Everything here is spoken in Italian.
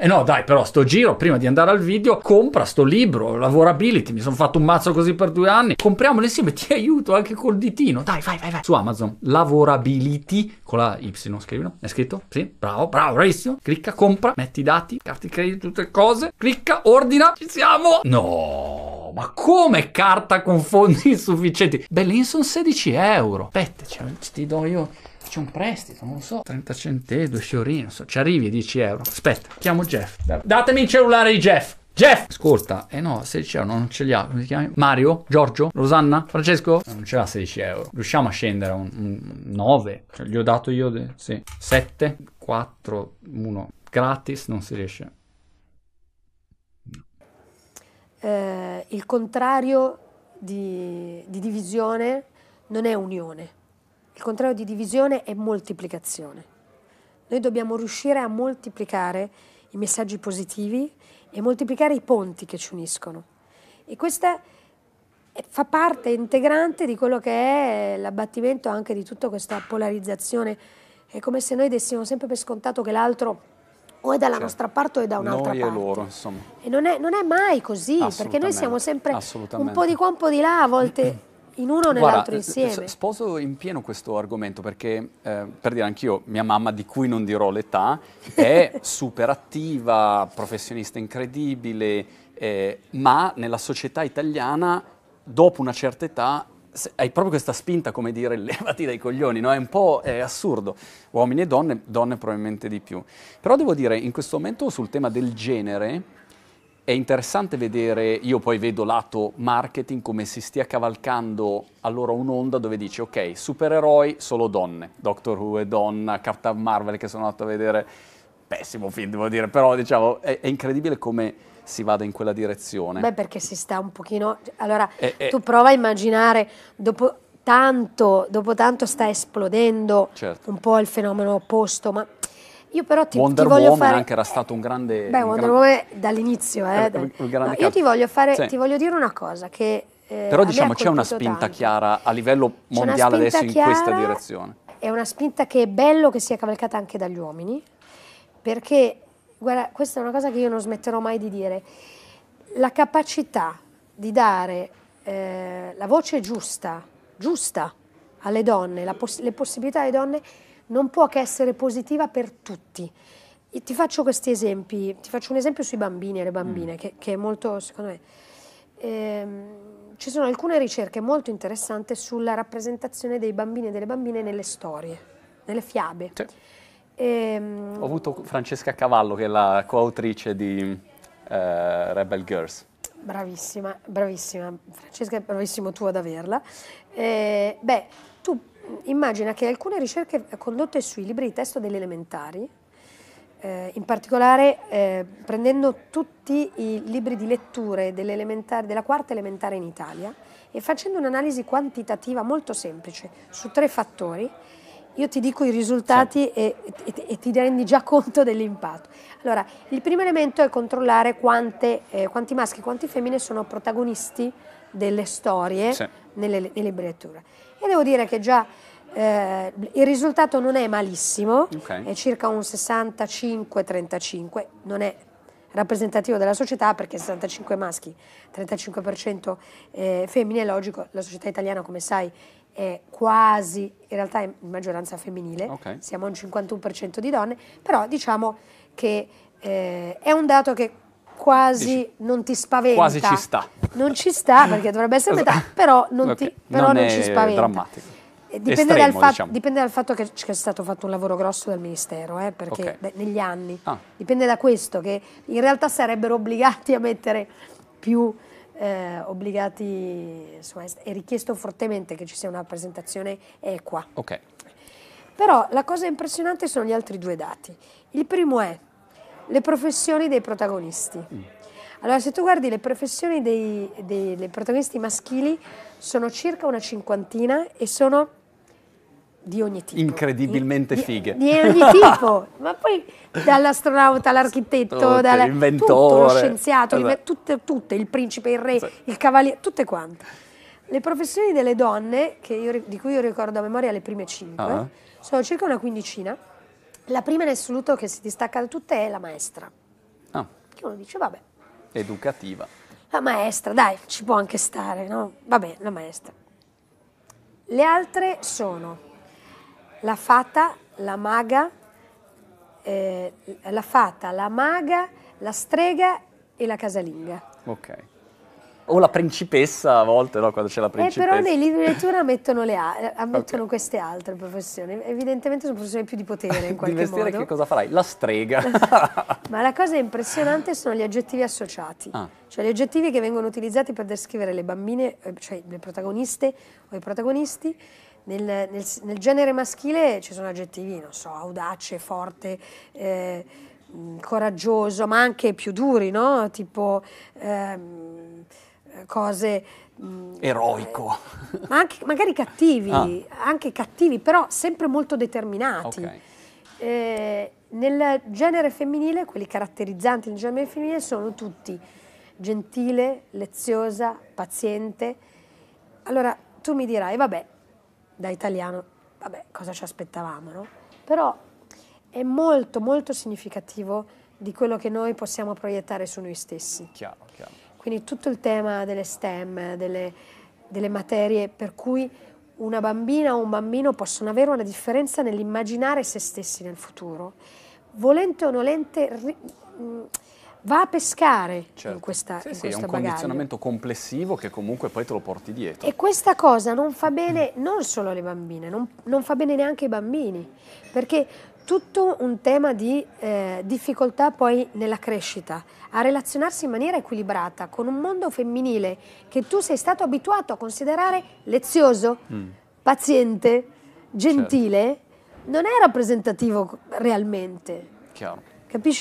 E no, dai, però sto giro, prima di andare al video, compra sto libro, Lavorability, mi sono fatto un mazzo così per 2 anni, compriamolo insieme, ti aiuto anche col ditino, dai, vai, su Amazon, Lavorability, con la Y, scrivilo, è scritto? Sì, bravo, bravissimo, clicca, compra, metti i dati, carta di credito, tutte le cose, clicca, ordina, ci siamo! No, ma come carta con fondi insufficienti? Beh, sono 16 euro, aspetta, ti do io... C'è un prestito, non lo so, 30 centesimi, 2 fiorini, non so, ci arrivi a 10 euro. Aspetta, chiamo Jeff. Datemi il cellulare di Jeff. Jeff! Ascolta, no, 16 euro non ce li ha. Come si chiama? Mario? Giorgio? Rosanna? Francesco? Non ce l'ha 16 euro. Riusciamo a scendere a un 9. Cioè, gli ho dato io, sì. 7, 4, 1. Gratis, non si riesce. Il contrario di divisione non è unione. Il contrario di divisione è moltiplicazione. Noi dobbiamo riuscire a moltiplicare i messaggi positivi e moltiplicare i ponti che ci uniscono. E questa fa parte integrante di quello che è l'abbattimento anche di tutta questa polarizzazione. È come se noi dessimo sempre per scontato che l'altro o è dalla nostra parte o è da un'altra parte. Noi e loro, insomma. E non è mai così, perché noi siamo sempre un po' di qua, un po' di là, a volte... in uno o nell'altro insieme. Sposo in pieno questo argomento perché, per dire anch'io, mia mamma, di cui non dirò l'età, è super attiva, professionista incredibile, ma nella società italiana, dopo una certa età, hai proprio questa spinta, come dire, levati dai coglioni, no? È assurdo. Uomini e donne probabilmente di più. Però devo dire, in questo momento sul tema del genere, è interessante vedere, io poi vedo lato marketing, come si stia cavalcando allora un'onda dove dice ok, supereroi solo donne, Doctor Who è donna, Captain Marvel che sono andato a vedere, pessimo film devo dire, però diciamo è incredibile come si vada in quella direzione. Beh, perché si sta un pochino, allora tu prova a immaginare, dopo tanto sta esplodendo un po' il fenomeno opposto, ma... Io però ti Wonder voglio Woman fare... anche era stato un grande... Wonder Woman dall'inizio, io ti voglio fare, ti voglio dire una cosa che... però diciamo c'è una spinta chiara a livello mondiale adesso in questa direzione. È una spinta che è bello che sia cavalcata anche dagli uomini, perché, guarda, questa è una cosa che io non smetterò mai di dire, la capacità di dare la voce giusta alle donne, le possibilità alle donne, non può che essere positiva per tutti. Ti faccio questi esempi, ti faccio un esempio sui bambini e le bambine, che è molto, secondo me, ci sono alcune ricerche molto interessanti sulla rappresentazione dei bambini e delle bambine nelle storie, nelle fiabe. Sì. Ho avuto Francesca Cavallo, che è la coautrice di Rebel Girls. Bravissima, Francesca, è bravissimo tu ad averla. Tu immagina che alcune ricerche condotte sui libri di testo delle elementari, in particolare prendendo tutti i libri di letture della quarta elementare in Italia e facendo un'analisi quantitativa molto semplice su 3 fattori, io ti dico i risultati e ti rendi già conto dell'impatto. Allora, il primo elemento è controllare quanti maschi e quanti femmine sono protagonisti delle storie nelle libri di lettura. E devo dire che già il risultato non è malissimo, è circa un 65-35, non è rappresentativo della società perché 65 maschi, 35% femmine, è logico, la società italiana come sai è quasi, in realtà è in maggioranza femminile, siamo a un 51% di donne, però diciamo che è un dato che quasi non ti spaventa. Quasi ci sta. Non ci sta perché dovrebbe essere metà, però non ci spaventa. Drammatico. Dipende, Estremo, dipende dal fatto che c'è stato fatto un lavoro grosso dal Ministero, perché negli anni. Dipende da questo, che in realtà sarebbero obbligati a mettere più obbligati, insomma, è richiesto fortemente che ci sia una rappresentazione equa. Però la cosa impressionante sono gli altri 2 dati. Il primo è le professioni dei protagonisti. Allora, se tu guardi le professioni dei protagonisti maschili, sono circa una 50ina e sono di ogni tipo. Incredibilmente fighe. Di ogni tipo, ma poi dall'astronauta all'architetto, l'inventore, tutto, lo scienziato, tutte, il principe, il re, il cavaliere, tutte quante. Le professioni delle donne, di cui io ricordo a memoria le prime 5, sono circa una 15ina. La prima in assoluto che si distacca da tutte è la maestra. Ah, Che uno dice, vabbè, educativa. la maestra, dai, ci può anche stare, no? Vabbè, la maestra. Le altre sono la fata, la maga, la strega e la casalinga. Ok. O la principessa a volte, no? Quando c'è la principessa. Però nei libri di lettura mettono Ok. queste altre professioni. Evidentemente sono professioni più di potere in qualche Di mestiere modo. che cosa farai? La strega. Ma la cosa impressionante sono gli aggettivi associati, Ah. cioè gli aggettivi che vengono utilizzati per descrivere le bambine, cioè le protagoniste o i protagonisti. Nel genere maschile ci sono aggettivi, non so, audace, forte, coraggioso, ma anche più duri, no? Tipo cose... Eroico. ma anche magari cattivi, Ah. anche cattivi, però sempre molto determinati. Ok. Nel genere femminile, quelli caratterizzanti nel genere femminile sono tutti gentile, leziosa, paziente. Allora tu mi dirai, vabbè, da italiano, vabbè, cosa ci aspettavamo, no? Però è molto, molto significativo di quello che noi possiamo proiettare su noi stessi. Chiaro, chiaro. Quindi tutto il tema delle STEM, delle materie per cui una bambina o un bambino possono avere una differenza nell'immaginare se stessi nel futuro. Volente o nolente va a pescare Certo. in questa Sì, in sì, è questo un bagaglio. condizionamento complessivo che comunque poi te lo porti dietro. E questa cosa non fa bene non solo alle bambine, non fa bene neanche ai bambini, perché tutto un tema di difficoltà poi nella crescita, a relazionarsi in maniera equilibrata con un mondo femminile che tu sei stato abituato a considerare lezioso, paziente, gentile, non è rappresentativo realmente, Chiaro. capisci?